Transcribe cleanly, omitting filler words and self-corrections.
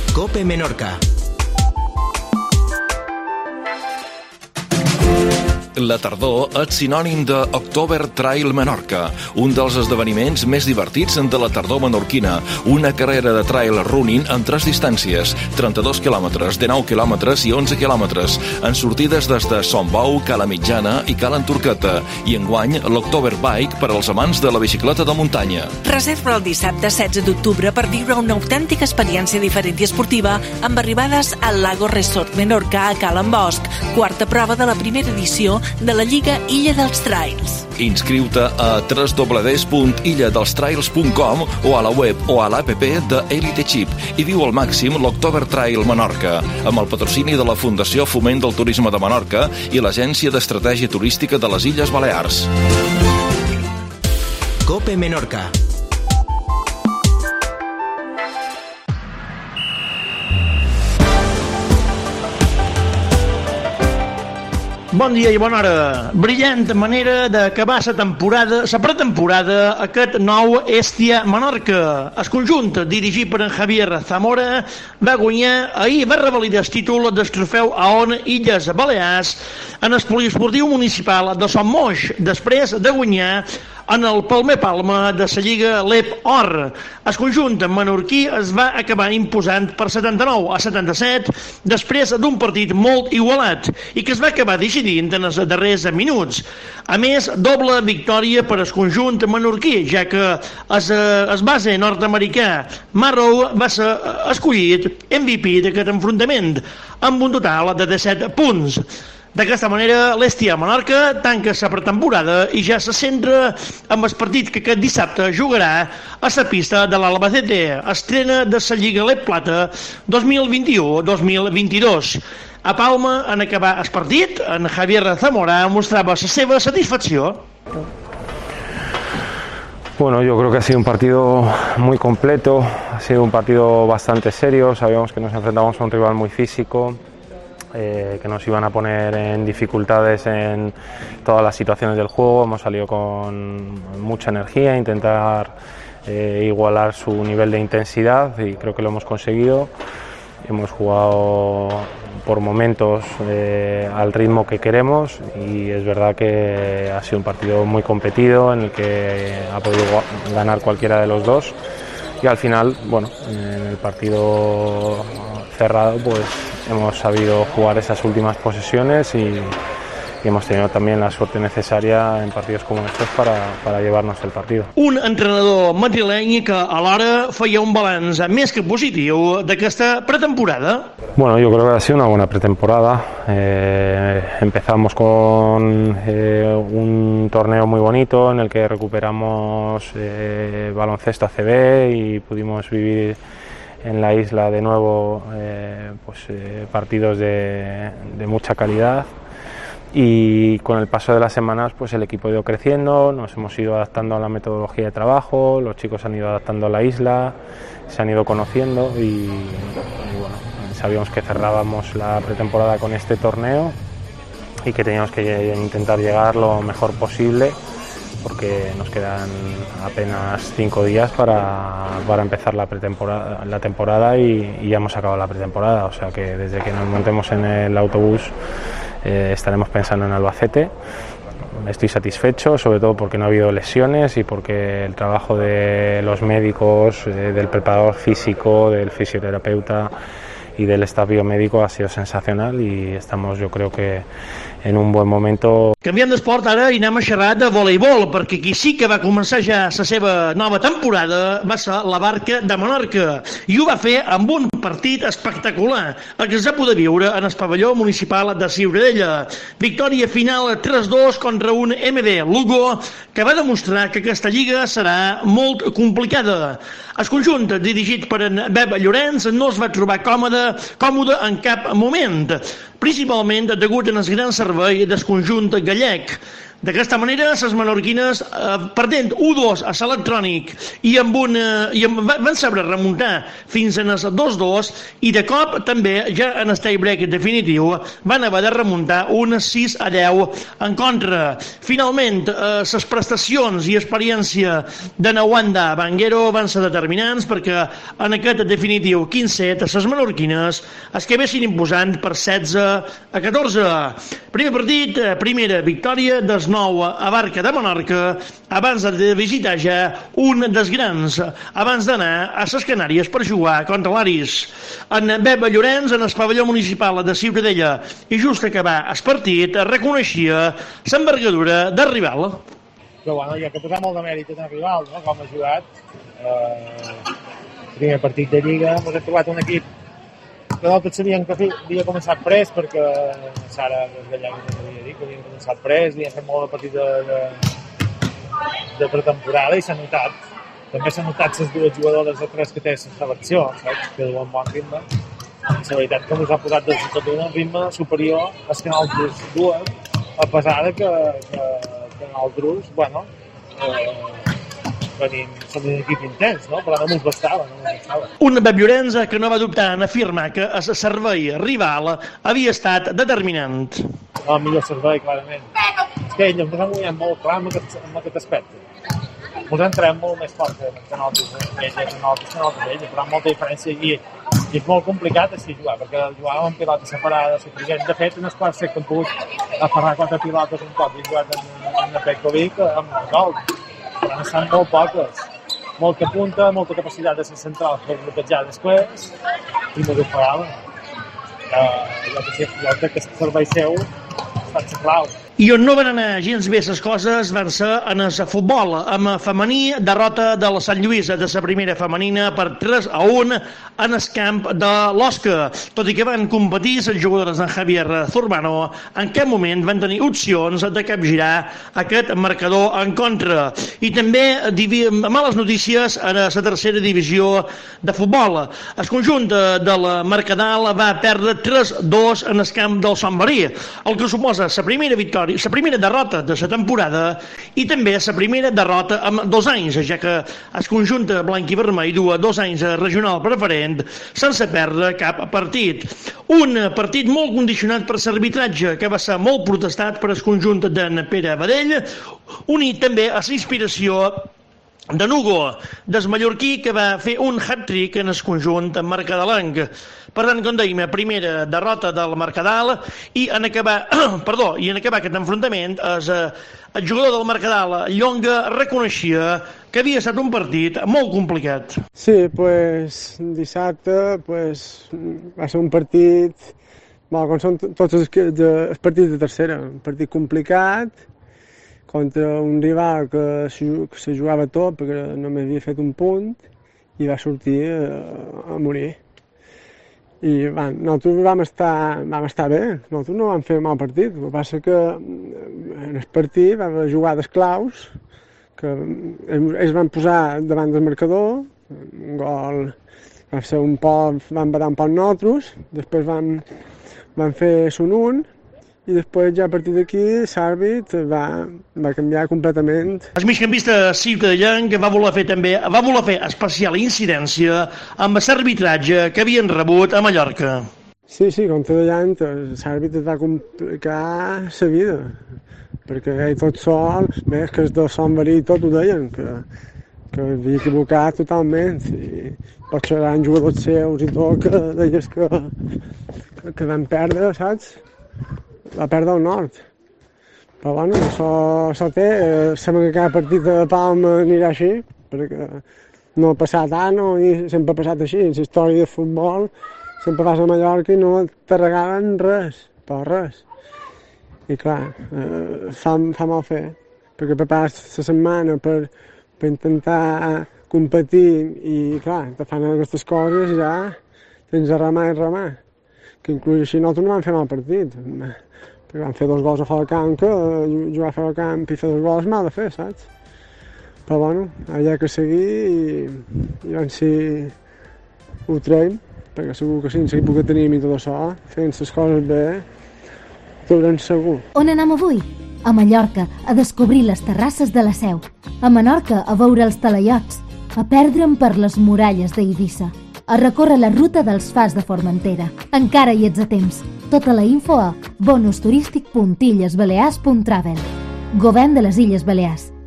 COPE Menorca. La tardor és sinònim de October Trail Menorca, un dels esdeveniments més divertits de la tardor menorquina, una carrera de trail running en 3 distàncies, 32 quilòmetres, 19 quilòmetres i 11 quilòmetres, en sortides des de Son Bou, Cala Mitjana i Cala Enturqueta, i enguany l'October Bike per als amants de la bicicleta de muntanya. Reserva el dissabte 16 d'octubre per viure una autèntica experiència diferent i esportiva amb arribades al Lago Resort Menorca a Cala en Bosc, 4ª prova de la primera edició de la Lliga Illa dels Trails. Inscriu-te a www.illadelstrails.com o a la web o a l'app de Elite Chip i viu al màxim l'October Trail Menorca, amb el patrocini de la Fundació Foment del Turisme de Menorca i l'Agència d'Estratègia Turística de les Illes Balears. COPE Menorca. Bon dia i bona hora. Brillant manera d'acabar la pretemporada aquest nou Hestia Menorca. El conjunt, dirigit per en Javier Zamora, va guanyar ahir, va revalidar el títol del trofeu AON Illes Balears en el poliesportiu municipal de Son Moix, després de guanyar en el Palmer Palma de la Lliga LEP Or. El conjunt menorquí es va acabar imposant per 79 a 77 després d'un partit molt igualat i que es va acabar decidint en els darrers minuts. A més, doble victòria per al conjunt menorquí, ja que el base nord-americà Marrow va ser escollit MVP d'aquest enfrontament, amb un total de 17 punts. D'aquesta manera, l'Hestia Menorca tanca la pretemporada i ja se centra en el partit que aquest dissabte jugarà a la pista de l'Albacete, estrena de la Lliga LEP Plata 2021-2022. A Palma, en acabar el partit, en Javier Zamora mostrava la seva satisfacció. Bueno, yo creo que ha sido un partido muy completo, ha sido un partido bastante serio, sabíamos que nos enfrentábamos a un rival muy físico, que nos iban a poner en dificultades en todas las situaciones del juego. Hemos salido con mucha energía, intentar igualar su nivel de intensidad y creo que lo hemos conseguido. Hemos jugado por momentos al ritmo que queremos y es verdad que ha sido un partido muy competido en el que ha podido ganar cualquiera de los dos y al final, bueno, en el partido cerrado pues hemos sabido jugar esas últimas posesiones y hemos tenido también la suerte necesaria en partidos como estos para llevarnos el partido. Un entrenador madrileny que alhora feia un balanç més que positiu d'aquesta pretemporada. Bueno, yo creo que ha sido una buena pretemporada. Empezamos con un torneo muy bonito en el que recuperamos baloncesto ACB y pudimos vivir en la isla de nuevo partidos de mucha calidad y con el paso de las semanas pues el equipo ha ido creciendo, nos hemos ido adaptando a la metodología de trabajo, los chicos han ido adaptando a la isla, se han ido conociendo y bueno, sabíamos que cerrábamos la pretemporada con este torneo y que teníamos que intentar llegar lo mejor posible porque nos quedan apenas 5 días para empezar la temporada y ya hemos acabado la pretemporada, o sea que desde que nos montemos en el autobús estaremos pensando en Albacete. Estoy satisfecho, sobre todo porque no ha habido lesiones y porque el trabajo de los médicos, del preparador físico, del fisioterapeuta y del staff biomédico ha sido sensacional y estamos, yo creo que en un buen momento. Canviant d'esport ara i anem a xerrar de voleibol, perquè qui sí que va començar ja la seva nova temporada va ser la Barca de Menorca i ho va fer amb un partit espectacular, el que es va poder viure en el pavelló municipal de Ciutadella. Victòria final 3-2 contra un MD Lugo que va demostrar que aquesta lliga serà molt complicada. El conjunt, dirigit per en Beb Llorenç, no es va trobar còmode en cap moment, principalment degut al gran servei del conjunt gallec. D'aquesta manera, les menorquines, perdent 1-2 a l'Electrònic i van saber remuntar fins en el 2-2 i de cop també, ja en el tie-break definitiu, van haver de remuntar un 6-10 en contra. Finalment, les prestacions i experiència de Nawanda Banguero van ser determinants perquè en aquest definitiu 15-7 les menorquines es quedessin imposant per 16-14. Primer partit, primera victòria dels 9 a Barca de Menorca abans de visitar ja un dels grans, abans d'anar a les Canàries per jugar contra l'Aris. En Beba Llorenç, en el pavelló municipal de Ciutadella, i just acabar el partit, reconeixia l'envergadura del rival. Però bueno, hi ha que posar molt de mèrit en el rival, no? Com ha jugat. Primer partit de Lliga, ens hem trobat un equip que nosaltres sabíem que havia començat pres, perquè Sara Gallegos ens havia dit que havien començat pres, havien fet molt de partit de pretemporada i s'ha notat. També s'ha notat les dues jugadores de 3 que té la selecció, saps? Que duen bon ritme. La veritat que ens ha posat des de tot un ritme superior als que nosaltres dues, a pesar de que nosaltres, bueno, som un equip intens, no? Però no ens bastava. Un Beb Llorenç que no va dubtar en afirmar que el servei rival havia estat determinant. El millor servei, clarament. És que ells ens han guanyat molt clar en aquest aspecte. Ens entrem molt més fort que nosaltres, però amb molta diferència i és molt complicat així jugar, perquè jugàvem amb pilota separada, de fet, en els quarts que hem pogut aferrar 4 pilotes un cop i jugat en Petkovic amb el gol. Però han estat molt poques. Molta punta, molta capacitat de ser central per bloquejar després i no ho farà. Jo crec que el servei seu ha estat clau. I on no van anar gens bé les coses van ser en el futbol, amb femení derrota del Sant Lluís de la primera femenina per 3-1 en el camp de l'Osca. Tot i que van competir els jugadors de Javier Zurbano, en cap moment van tenir opcions de capgirar aquest marcador en contra. I també males notícies a la tercera divisió de futbol. El conjunt del Mercadal va perdre 3-2 en el camp del Sant Marí, el que suposa la primera victòria, la primera derrota de la temporada i també la primera derrota en 2 anys, ja que el conjunt blanc i vermell du 2 anys regional preferent sense perdre cap partit. Un partit molt condicionat per l'arbitratge, que va ser molt protestat per el conjunt d'en Pere Badell, unit també a la inspiració de Nugo, del mallorquí, que va fer un hat-trick en el conjunt mercadalenc. Per tant, com dèiem, primera derrota del Mercadal i en acabar aquest enfrontament el jugador del Mercadal, Llonga, reconeixia que havia estat un partit molt complicat. Sí, pues dissabte va ser un partit, com són tots els partits de tercera, un partit complicat, contra un rival que se jugava tot perquè només havia fet un punt i va sortir a morir. I nosaltres vam estar bé, nosaltres no vam fer mal partit, el que passa que en el partit va haver jugades claus que ells van posar davant del marcador, un gol va ser van badar un poc nosaltres, després van fer son un i després ja a partir d'aquí l'àrbit va canviar completament. El migcampista ciutadellenc va voler fer especial incidència amb l'arbitratge que havien rebut a Mallorca. Sí, contra Dellant, l'àrbit va complicar la vida, perquè ell tot sol, més que els de Sant Marí tot ho deien, que havia equivocat totalment, i potser eren jugadors seus i tot, que deies que van perdre, saps? Va perdre el nord. Però bueno, això té, sembla que cada partit de Palma anirà així, perquè no ha passat tant, sempre ha passat així. En la història de futbol sempre vas a Mallorca i no te regalen res, però res. I clar, fa mal fer, perquè prepares la setmana per intentar competir i clar, te fan aquestes coses i ja tens a remar i remar. Que inclús així nosaltres no vam fer mal partit, perquè vam fer 2 gols a fora del camp, que jugar a fora del camp i fer 2 gols m'ha de fer, saps? Però bueno, hi ha que seguir i doncs si ho traiem, perquè segur que sense l'equip que tenim i tot això, fent les coses bé, ho traurem segur. On anem avui? A Mallorca, a descobrir les terrasses de la Seu. A Menorca, a veure els talaiots. A perdre'm per les muralles d'Eivissa. A recórrer la ruta dels Fars de Formentera. Encara hi ets a temps. Tota la info a bonusturístic.illesbalears.travel. Govern de les Illes Balears.